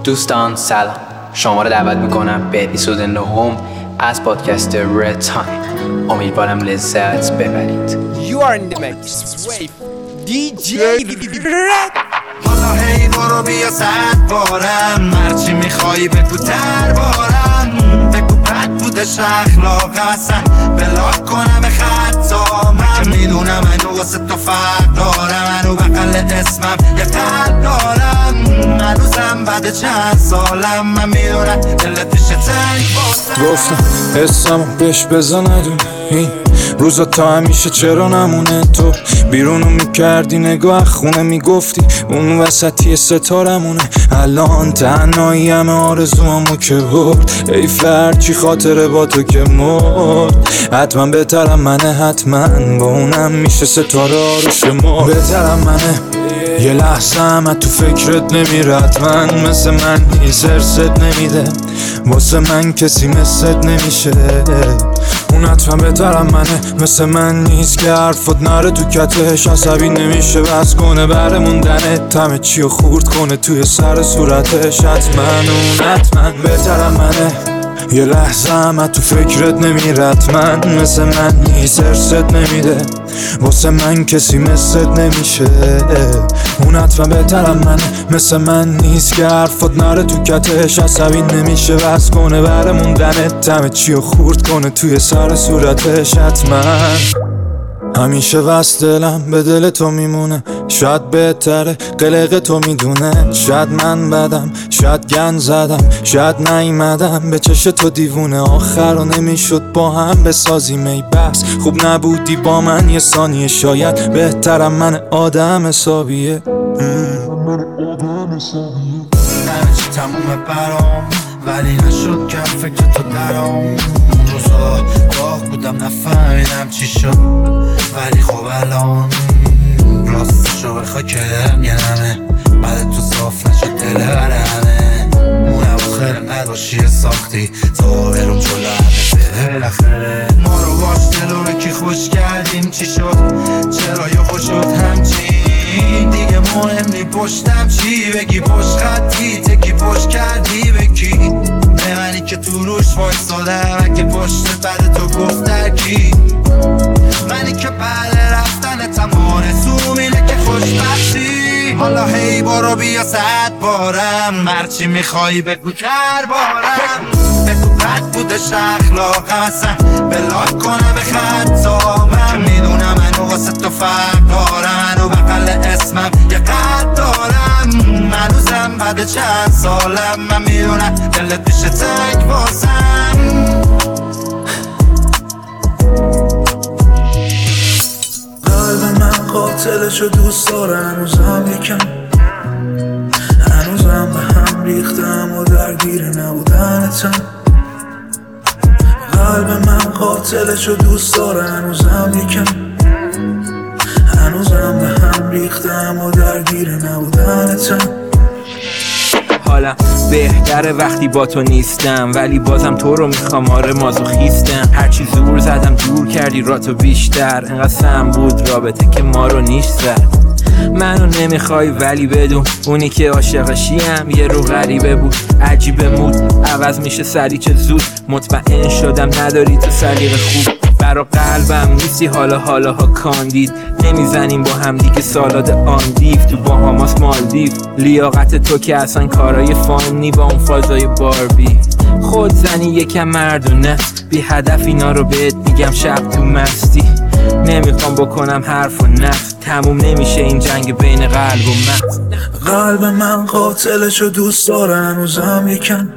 دوستان سلام، شما را دعوت میکنم به اپیزود 9 از پادکست رد تایم. امیدوارم لذت ببرید. You are in the mix with DJ Red. حالا هی برو بیا 100 بارم، هرچی میخوایی بگو دربارم، بگو بد بودش اخلاقم، اصلا بلاک کنم خطا. من میدونم منو واسه تو فرق دارم، منو بغل اسمم یه قلب دارم، هنوزم بعد چند سالم من میدونم دلت پیش تنگ باسم. گفتم حسمو بهش بزندون این روزا تا همیشه چرا نمونه. تو بیرونو میکردی نگاه خونه میگفتی اون وسطی ستارمونه. الان تنهایی همه آرزوامو که برد، ای فرچی خاطره با تو که مرد. حتما بهترم منه، حتما با اونم میشه ستاره رو شمرد. بهترم منه، یه لحظه هم تو فکرت نمیره، حتما مثل من نیست، ارست نمیده واسه من کسی مثلت نمیشه. اون حتما بهترم منه، مثل من نیست که حرفت نره تو کتش، عصبی نمیشه بس کنه بره موندنه، همه چی رو خورد کنه توی سر صورتش. حتما اون حتما بهترم منه، یه لحظه هم تو فکرت نمیره، حتما مثل من نیست، ارست نمیده واسه من کسی مثلت نمیشه. اون حتما بهترم منه، مثل من نیست که حرفت نره تو کتش، عصبی نمیشه بس کنه بره موندنه، همه چی رو خورد کنه توی سر صورتش. حتما همیشه وست دلم به دل تو میمونه، شاید بهتره قلق تو میدونه. شاید من بدم، شاید گن زدم، شاید نیومدم به چش تو دیوونه. آخر رو نمیشد با هم بسازیم، ای بس خوب نبودی با من یه ثانیه. شاید بهترم من آدم حسابیه. همه چی تمومه برام، ولی نشد که فکر تو درام. اون روزا داغ بودم نفهمیدم چی شد، ولی خب الان راستشو بخوای که دلم یه نمه، بعد تو صاف نشد دل همه. اون اواخر نداشی ساختی تا برم جلو همه بالاخره. ما رو باش دلو کی خوش کردیم چی شد، چرا یا خوش شد همچین دیگه مهم نی. پشتم چی بگی، پشت خطی تکی پشت کردی بکی به منی که تو روش وایستادم، اگه پشت بعد تو گفت درکی منی که بعد رفتن تمام رسوم اینه که خوشبختی. حالا هی برو بیا 100 بارم، هرچی میخوایی بگو دربارم، بگو بد بودش اخلاقم، اصلا بلاک کنم به خطا. من میدونم منو واسه تو فرق دارم، منو بغل اسمم یه قد دارم، هنوزم بعد چند سالم من میدونم دلت پیش تنگ باسم. قلب من قاتلشو دوست داره، هنوزم یکم، هنوزم به هم ریختم و درگیر نبودنتم. قلب من قاتلشو دوست داره، هنوزم یکم، هنوزم به هم ریختم و درگیر نبودنتم. حالا بهتره وقتی با تو نیستم، ولی بازم تو رو میخوام، آره مازوخیستم. هرچی زور زدم دور کردی راتو بیشتر، انقدر سم بود رابطه که ما رو نیش زد. منو نمیخوای ولی بدون اونی که عاشقشیم یه رو غریبه بود، عجیبه مود عوض میشه سری چه زود. مطمئن شدم نداری تو سلیقه خوب، برا قلبم نیستی حالاها کاندید. نمیزنیم با هم دیگه سالاد آندیف تو باهاماس مالدیو. لیاقت تو که اصلا کارای فانی با اون فازای باربی. خود زنی یکم مردونه بی هدف اینا رو بهت میگم شب تو مستی. نمیخوام بکنم حرف و نفس، تموم نمیشه این جنگ بین قلب و مغز. قلب من قاتلشو دوست داره، هنوزم یکم،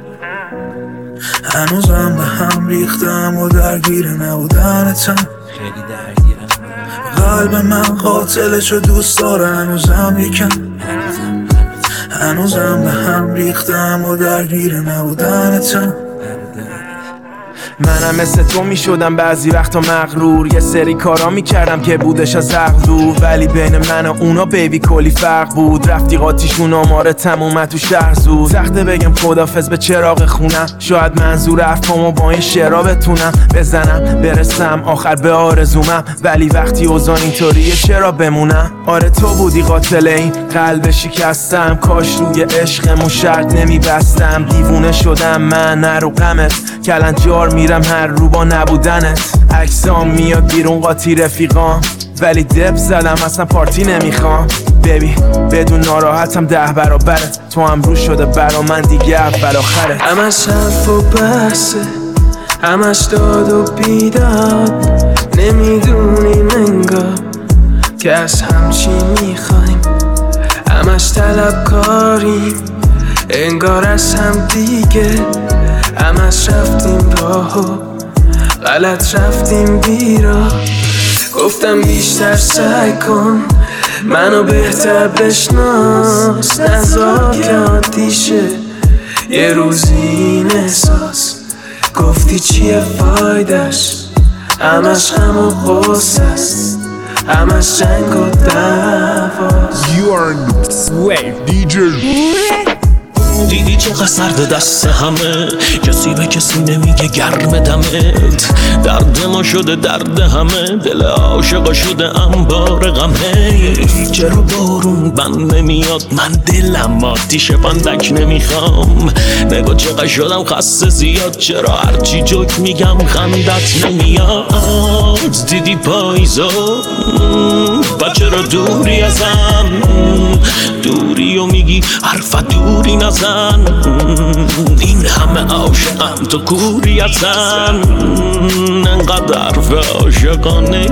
هنوزم به هم ریختم و درگیر نبودنتم. خیلی درگیرم. قلب من قاتلشو دوست داره، هنوزم یکم، هنوزم به هم ریختم و درگیر نبودنتم. منم مثل تو می شدم بعضی وقتا مغرور، یه سری کارا می کردم که بودش از عقل دور، ولی بین من و اونا بیبی کلی فرق بود. رفتی قاطیشون آماره تمومه تو شهر زود، سخته بگم خدافظ به چراغ خونم، شاید منظور افکامو با این شعرها بتونم بزنم برسم آخر به آرزومم، ولی وقتی اوضاع اینطوریه چرا بمونم؟ آره تو بودی قاتل این قلب شکستم، کاش روی عشقمون شرط نمیبستم. دیوونه شدم من نرو غمت، کلنجار میرم هر رو با نبودنت. عکسام میاد بیرون قاطی رفیقام، ولی دب زدم اصلا پارتی نمیخوام. بیبی بدون ناراحتم 10 برابرت، تو هم رو شده برا من دیگه اول آخرت. همش حرف و بحثه، همش داد و بیداد، نمیدونیم انگار که از هم چی میخوایم، همش طلبکاریم انگار از هم دیگه، همش رفتیم راهو غلط رفتیم بیراه. گفتم بیشتر سعی کن منو بهتر بشناس، نذار که عادیشه یه روزی این احساس. گفتی چیه فایدش، همش غم و غصه است، همش جنگ و دعواست. You are Wave DJ. دیدی چقدر سرد دست همه، کسی به کسی نمیگه گرم دمت، درد ما شده درد همه، دل عاشقا شده انبار غمه. چرا بارون بند نمیاد، من دلم آتیش بندک نمیخوام، نگاه چقدر شدم خسته زیاد، چرا هرچی جوک میگم خندت نمیاد. دیدی پاییزو و چرا دوری ازم، دوری و میگی حرف دوری نزن، این همه عاشقم تو کوری ازن، انقدر حرف عاشقانه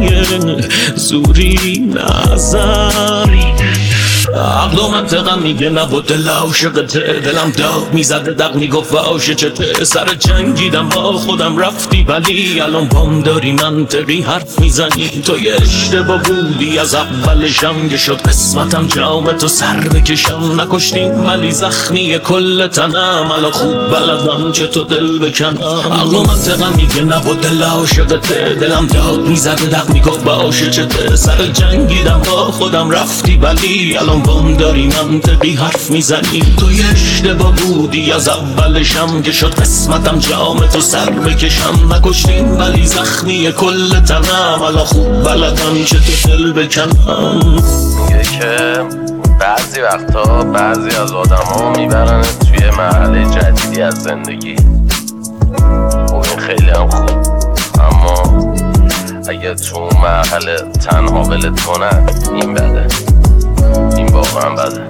زوری نزن. عقل و منطقم میگه نبود دل عاشقته، دلم داغ میزده دق میگفت عاشق چته، سر جنگیدم با خودم رفتی ولی الان بام داری منطقی حرف میزنی. تو یه اشتباه بودی از اولشم که شد قسمتم جام تو سر بکشم، نکشتیم ولی زخمی کل تنم، الان خوب بلدم چه تو دل بکنم. عقل و منطقم میگه نبود دل عاشقته، دلم داغ میزده دق میگفت عاشق چته، سر جنگیدم با خودم رفتی ولی الان بام داری منطقی حرف میزنی. تو یه اشتباه بودی از اولشم که شد قسمتم جام تو سر بکشم، نکشتیم ولی زخمی کل تنم، الان خوب بلدم چه تو دل بکنم. میگه که بعضی وقتا بعضی از آدم ها میبرن توی مرحله جدیدی از زندگی و این خیلی هم خوب، اما اگه تو اون مرحله تنها ولت کنن این بده، این واقعا بده.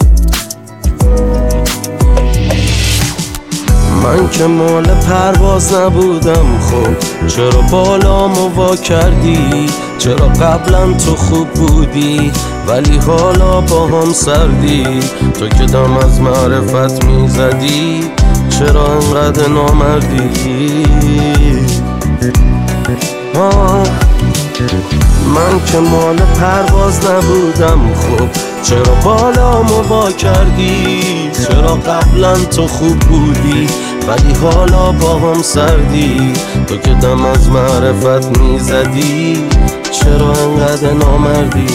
من که مال پرواز نبودم، خب چرا بالامو وا کردی؟ چرا قبلا تو خوب بودی ولی حالا با هم سردی؟ تو که دم از معرفت میزدی چرا انقدر نامردی؟ من که مال پرواز نبودم، خب چرا بالامو وا کردی؟ چرا قبلا تو خوب بودی ولی حالا با هم سردی؟ تو که دم از معرفت میزدی چرا انقدر نامردی؟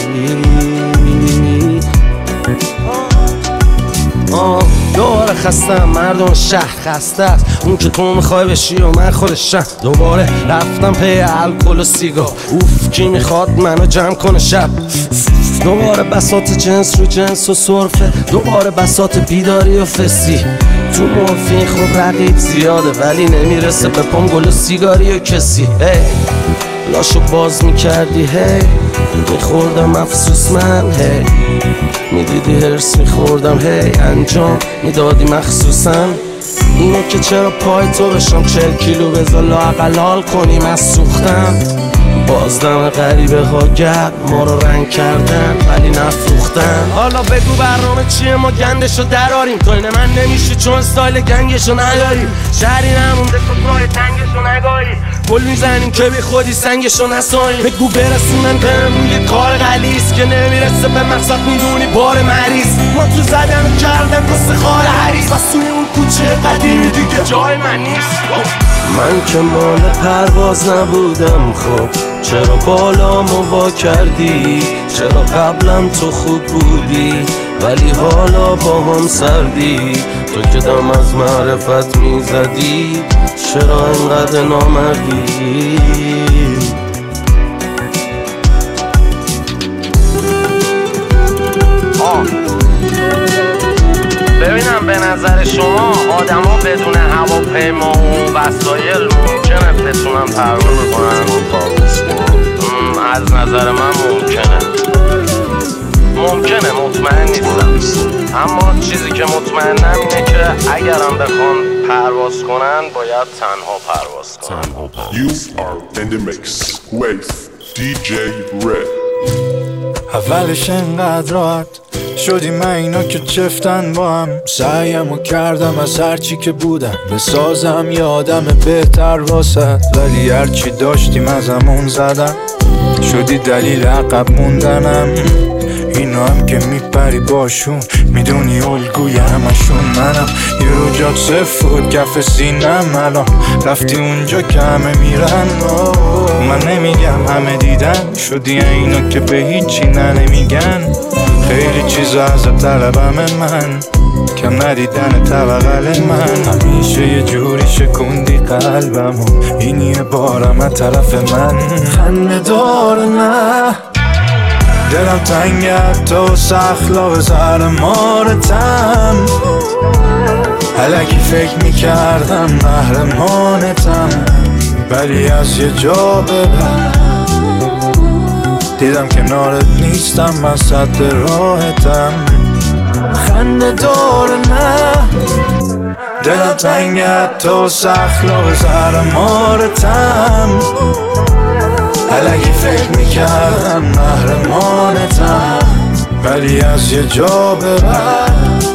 دوباره خستم، مردم شهر خسته است، اون که تو میخوای بشی و من خودشم. دوباره رفتم پی الکل و سیگار، اوف کی میخواد منو جمع کنه شب. دوباره بساط جنس رو جنس و صرفه، دوباره بساط بیداری و فسی. تو مورفین خب رقیب زیاده ولی نمیرسه به پام گل و سیگاری و کسی. لاشو باز میکردی هی، میخوردم افسوس من هی، میدیدی هرس میخوردم هی، انجام میدادی مخصوصا. اینه که چرا پای تو بشم 40 کیلو بذار لااقل حال کنیم از سوختم. بازدم غریبه ها گرد ما رو رنگ کردن ولی نفروختن. حالا بگو برنامه چیه ما گندشو دراریم، تو اینه من نمیشه چون استایل گنگشو نداریم. شهری نمونده که پای تنگشو نگاهی، گل میزنیم که بی خودی سنگشو نساییم. بگو برسونن بهم روی کار غلیظ که نمیرسه به مقصد میدونی بار مریض. ما تو زدن کردن قصه خال حریص، بس توی اون کوچه قدیمی دیگه جای من نیست. من که مال پرواز نبودم، خب چرا بالامو وا کردی؟ چرا قبلم تو خوب بودی ولی حالا با هم سردی؟ تو که دم از معرفت میزدی، چرا انقدر نامردی؟ ببینم به نظر شما آدم ها بدون هواپیما و وسایل ممکنه بتونن پرواز کنن؟ از نظر من ممکنه، مطمئن نیستم، اما چیزی که مطمئنم اینه که اگرم بخوان پرواز کنن باید تنها پرواز کنن. You are in the mix with DJ Red. اولش انقدر راحت شدی من اینا که چفتن با هم، سعیمو کردم از هرچی که بودم بسازم یه آدم بهتر واسد، ولی هرچی داشتیم ازمون زدم، شدی دلیل عقب موندنم. اینا هم که میپری باشون میدونی الگوی همشون منم، یه رو جات صفر بود کف سینم، الان رفتی اونجا که همه میرن. من نمیگم همه دیدن، شدی اینا که به هیچی نمیگن، خیلی چیزا ازت طلبم من، کم ندیدن توقل من، همیشه یه جوری شکوندی قلبمو، این یه بارم از طرف من. خنده داره نه دلم تنگت تو سخلا زر مارتم، الکی فکر میکردم محرمانتم، ولی از یه جا ببر دیدم کنارت نیستم، من صد راحتم. خنده داره نه دلم تنگت تو سخلا زر مارتم، الکی فکر میکردم محرمانتم، ولی از یه جا ببر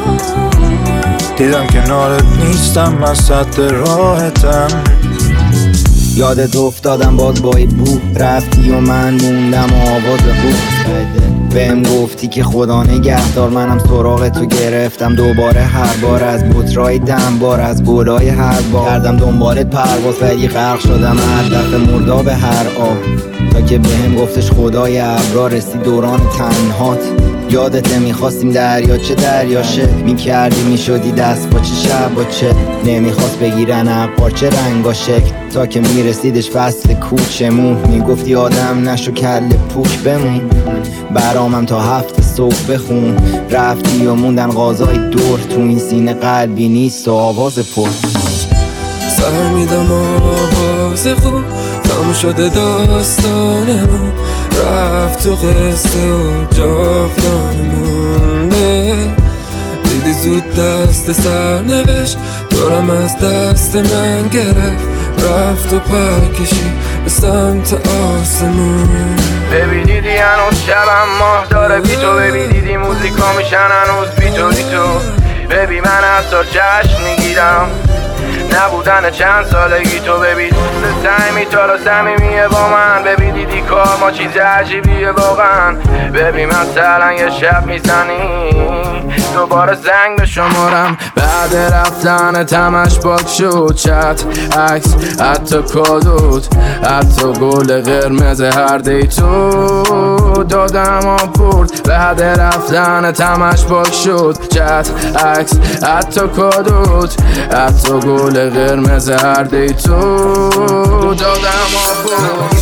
دیدم کنارت نیستم، من صد راحتم. یادت افتادم باز با بو رفتی و من موندم و آواز خوب بهم گفتی که خدا نگهدار، منم سراغ تو گرفتم دوباره، هر بار از بطرای دم بار از گلای هر بار کردم دنبالت پرواز، ولی غرق شدم هر دفعه مرداب هر آب، تا که بهم گفتش خدای ابرار رسید دوران تنهات. یادت نمیخواستیم دریاچه دریاشه میکردی، میشدی دست با چه شب با چه، نمیخواست بگیرن عبار چه رنگا شکل، تا که میرسیدش فصل کوچمون، میگفتی آدم نشو کل پوک بمون، برامم تا 7 صبح بخون، رفتی و موندن غازای دور، تو این سینه قلبی نیست و آواز پر. سر میدم آواز خوب تموم شده داستانمون، رفت تو قصه و جاودانمون، دیدی زود دست سرنوشت دورم از دست من گرفت، رفت و پر کشی به سمت آسمون. ببی دیدی هنوز شبم ماه داره بی تو، ببی دیدی موزیکا میشن هنوز بی تو بی تو، ببی من از تو جشن میگیرم نبودن چند سالگی تو، ببی دوست صمیمی تو رو صمیمیه با من، ببی دیدی کار ما چیز عجیبیه واقعا، ببی مثلا یه شب میزنی دوباره زنگ به شمارم، بعد رفتن تمش پاک شد چت عکس حتی کادوت، حتی گل قرمز هر دی تو دادم آپورد، بعد رفتن تمش پاک شد چت عکس حتی کادوت، حتی گل قرمز هر دی تو دادم آپورد.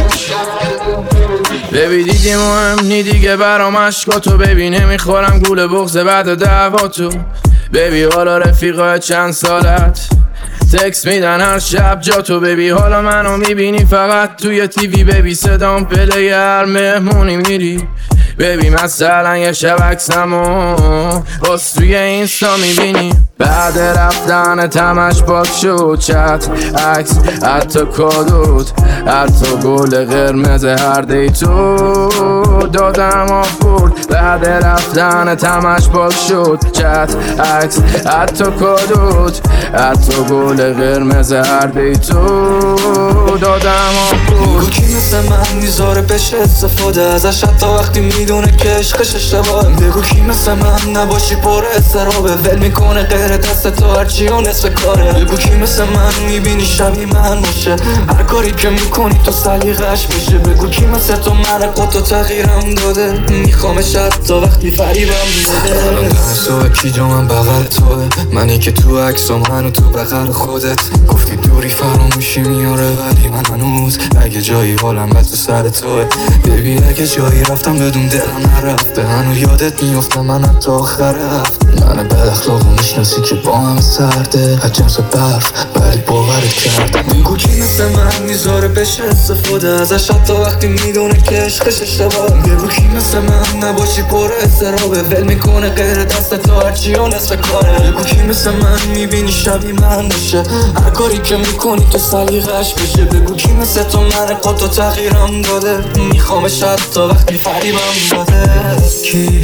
ببی دیدی مهم نی دیگه برام عشقاتو، ببی نمیخورم گول بغض بعد دعواتو، ببی حالا رفیقای چند سالت تکس میدن هر شب جاتو، ببی حالا منو میبینی فقط توی تیوی، ببی صدام پلی هر مهمونی میری، ببی مثلا یه شب عکسمو باز توی اینستا میبینی، بعد رفتن تمش پاک شد چت عکس حتی کادوت، حتی گل قرمز هر دی تو دادم آپورد، بعد رفتن تمش پاک شد چت عکس حتی کادوت، حتی گل قرمز هر دی تو دادم آپورد. مثل من میذاره بشه استفاده ازش حتی وقتی میدونه که عشقش اشتباهه. بگو کی مثل من نباشی پر استرابه، ول میکنه غیر دست تو هرچی و نصف کاره. بگو کی مثل من میبینی شبیه من باشه، هر کاری که میکنی تو سلیقش میشه. بگو کی مثل تو من قطع تغییرم داده، میخوامش حتی وقتی فریبم داده. الان دم صبح کی جا من بغل توه، منی که تو عکس و منو تو بغل خودت. گفتی دوری فراموشی میاره ولی من هنوز اگه جایی حالم بد تو سر توه. ببی اگه جایی رفتم بدون دلم نرفته، هنو یادت میافتم من حتی آخر هفت. من بد اخلاقو میشناسی که با هم سرده، هجمس برف ولی باورت کردم. بگو کی مثل من میذاره بشه استفاده ازش حتی وقتی میدونه که عشقش اشتباهه. بگو کی مثل من نباشی پر استرابه، ول میکنه غیر دست تو هرچی و نصف کاره. بگو کی مثل من میبینی شبیه من باشه، هر کاری که میکنی تو سلیقش بشه. بگو کی مثل تو من قطع تغییرم داده، میخوامش حتی وقتی فریبم داده. کی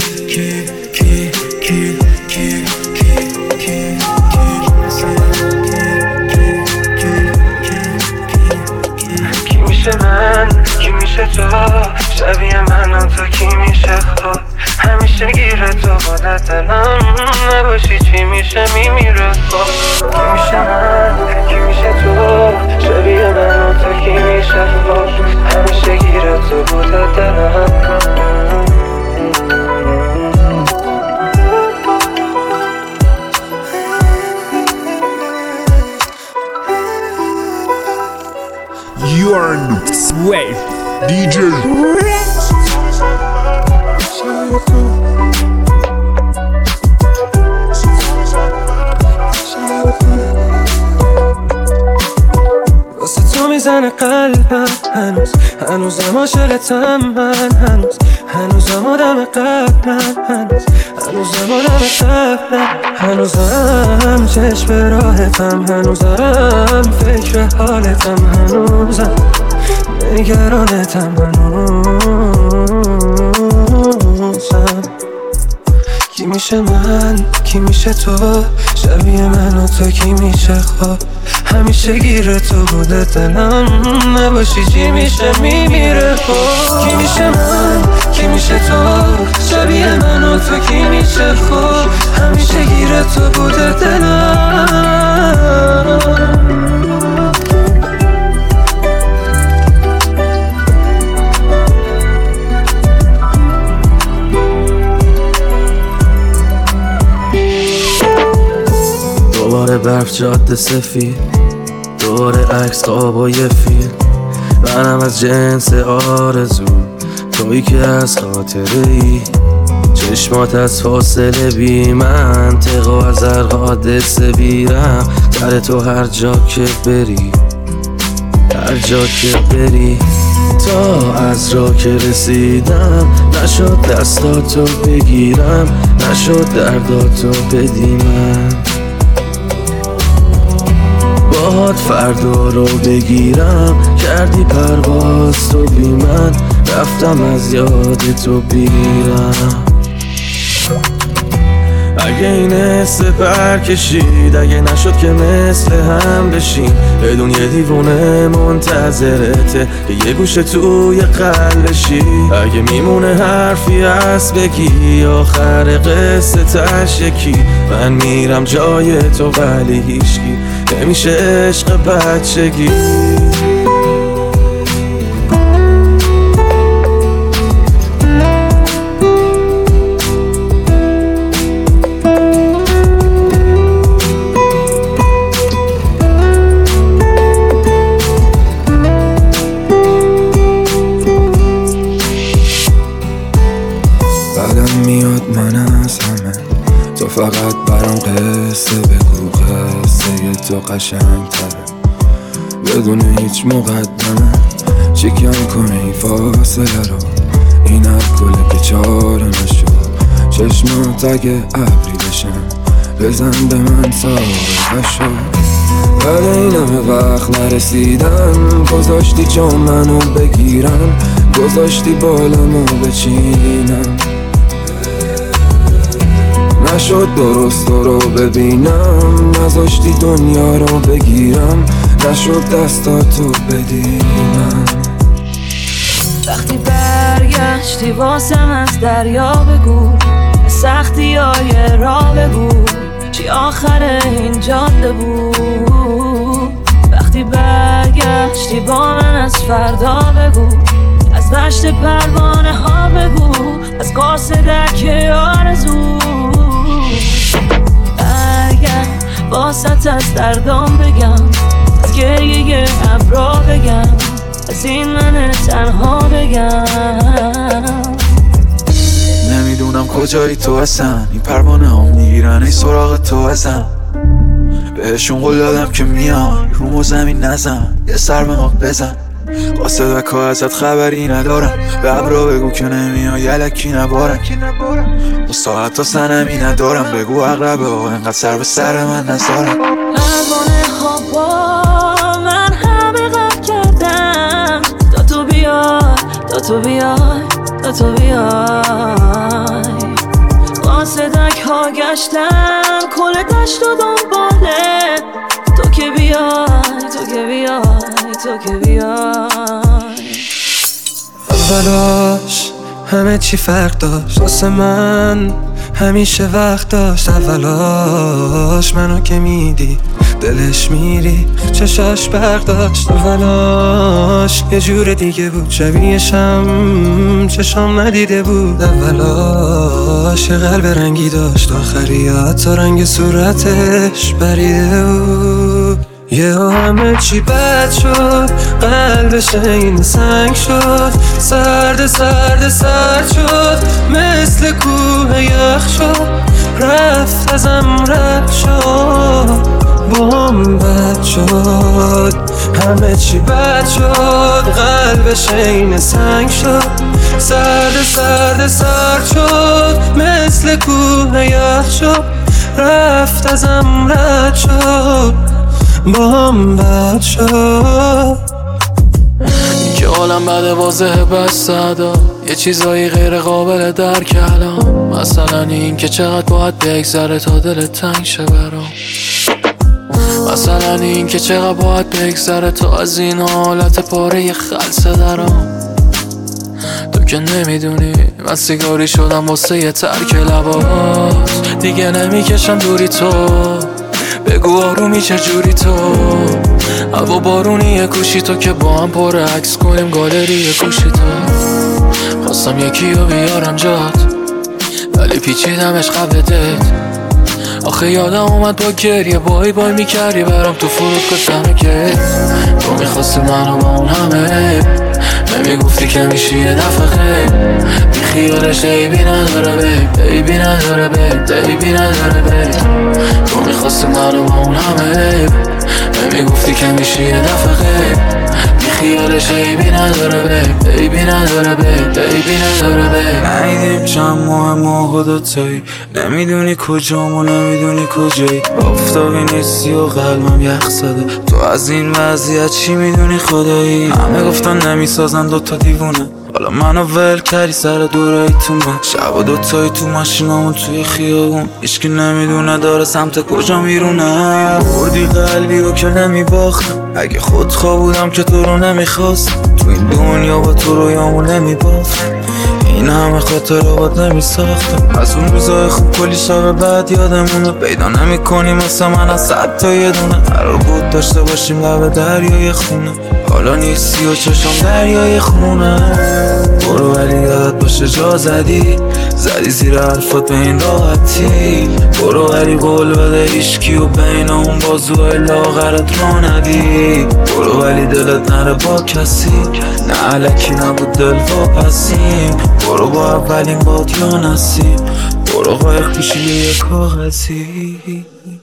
میشه من، کی میشه تو، شبیه من و تو کی میشه خود. همیشه گیره تو بوده دلم، نباشی چی میشه میمیره خود. کی میشه من، کی میشه تو، شبیه من و تو کی میشه خود. همیشه گیره تو بوده دلم. You are in the wave, DJ Red. واسه تو میزنه قلبم هنوزم عاشقتم من، هنوزم آدم قبلم، هنوزم آدم قبلم، هنوزم چشم راحتم، هنوزم فکر حالتم، هنوزم نگرانتم، هنوزم. کی میشه من، کی میشه تو، شبیه من و تو کی میشه خواب. همیشه گیره تو بوده دلم، نباشی چی میشه میمیره خواب. کی میشه من، کی میشه تو، شبیه من و تو کی میشه خواب. همیشه گیره تو بوده دلم. دوباره برف جاده سفید، دوباره عکس خواب و یه فیلم. منم از جنس آرزو، تویی که از خاطره ای. چشمات از فاصله بی منطق و از هر حادثه بیرم. در تو هر جا که بری، هر جا که بری. تا از راه که رسیدم، نشد دستاتو بگیرم، نشد درداتو بدیمم. باهات فردا رو بگیرم، کردی پرواز تو بی من، رفتم از یاد تو بیرم. اگه این حس پر کشید، اگه نشد که مثل هم بشیم، بدون یه دیوونه منتظرته که یه گوشه توی قلبشی. اگه میمونه حرفی هست بگی، آخر قصه تش یکی. من میرم جای تو ولی هیچکی نمیشه عشق بچگی. فقط برام قصه بگو، قصه تو قشنگ تره بدون هیچ مقدمه. چیکم کنه این فاصله رو، این الکله که چاره نشد. چشمات اگه ابری بشن، بزن به من ساقه شد. بعد این همه وقت نرسیدم، گذاشتی جا منو بگیرم، گذاشتی بالمو بچینم. نشد درست رو ببینم، نذاشتی دنیا رو بگیرم، نشد دستاتو بدیمم. وقتی برگشتی واسم از دریا بگو، سختی های راه بگو، چی آخر این جاده بود. وقتی برگشتی با من از فردا بگو، از دشت پروانه ها بگو، از قاصدک آرزو. اگر واسط از دردام بگم، از گریه ابرا بگم، از این من تنها بگم. نمیدونم کجایی تو هستن، این پروانه ها میگیرن ای سراغ تو هستن. بهشون قول دادم که میان رو زمین نزن، یه سر به ما بزن. قاصدک ها ازت خبری ندارن، به ابرا بگو که نمیان یلکی نبارن. با ساعت ها سنمی ندارم، بگو اقربه ها انقدر سر به سر من نزارن. پروانه ها با من همه غم کردن، تا تو بیای، تا تو بیای، تا تو بیای. قاصدک ها گشتن کل دشت و دنباله، تو که بیای، تو که بیای، تو که بیای. اولاش همه چی فرق داشت، واسه من همیشه وقت داشت. اولاش منو که میدی دلش میری، چشاش برق داشت. اولاش یه جور دیگه بود، شبیهشم چشام ندیده بود. اولاش یه قلب رنگی داشت، آخری حتی رنگ صورتش بریده بود. یه همه چی بد شد، قلبش این سنگ شد، سرد سرد سرد شد، مثل کوه یخ شد، رفت ازم رد شد، بام بد شد. همه چی بد شد، قلبش این سنگ شد، سرد سرد سرد شد، مثل کوه یخ شد، رفت ازم رد شد، بام بد شد. که عالم بده واضحه بس صدا، یه چیزایی غیر قابل درک الان. مثلا این که چقدر باید بگذره تا دلت تنگ شه برام. مثلا این که چقدر باید بگذره تا از این حالت پاره خلصه درام. تو که نمیدونی من سیگاری شدم واسه یه ترک لباس، دیگه نمیکشم دوری تو، بگو آرومی چجوری تو. هوا بارونیه کوشی تو که با هم پر عکس کنیم گالری کوشی تو. خواستم یکی رو بیارم جات ولی پیچیدمش قبل دت. آخه یادم اومد با گریه بای بای میکردی برام تو فرودگاه تنکت. تو میخواستی منو با اون همه، نمیگفتی که میشی یه دفعه خیلی بی خیالش. عیبی نداره بی، عیبی نداره بی، عیبی نداره بی. تو میخواستی منو با اون همه، نمیگفتی که میشی یه دفعه خیلی بی خیالش. عیبی نداره بی، عیبی نداره بی، عیبی نداره بی. ندیدیم چند ماه خودتایی، نمیدونی کجام و نمیدونی کجایی. آفتابی نیستی و قلبم یخ زده، تو از این وضعیت چی میدونی خدایی. همه گفتن نمیسازن دوتا دیوونه، حالا منو ول کردی سر دورایی تو من. شب و دوتایی تو ماشینامون توی خیابون، هیچکی نمیدونه داره سمت کجا میرونه. بردی قلبی رو که نمیباختم، اگه خودخواه بودم که تو رو نمیخواستم. تو این دنیا با تو رویامو نمیباختم، این همه خاطر رو باد نمیساختم. از اون روزای خوب کلی شب بعد یادمونه، پیدا نمی کنیم مثل من از 100 تا یه دونه. قرار بود داشته باشیم لب دریای خونه، حالا نیستی و چشم دریای خونه. برو ولی یادت باشه جا زدی زیر حرفات به این راحتی. برو ولی قول بده هیچکی و بین اون بازوهای لاغرت را ندی. برو ولی دلت نره با کسی، نه علکی نبود دل واپسیم. برو با اولین باد یا نسیم، برو قایق پیشی یه کاغذی.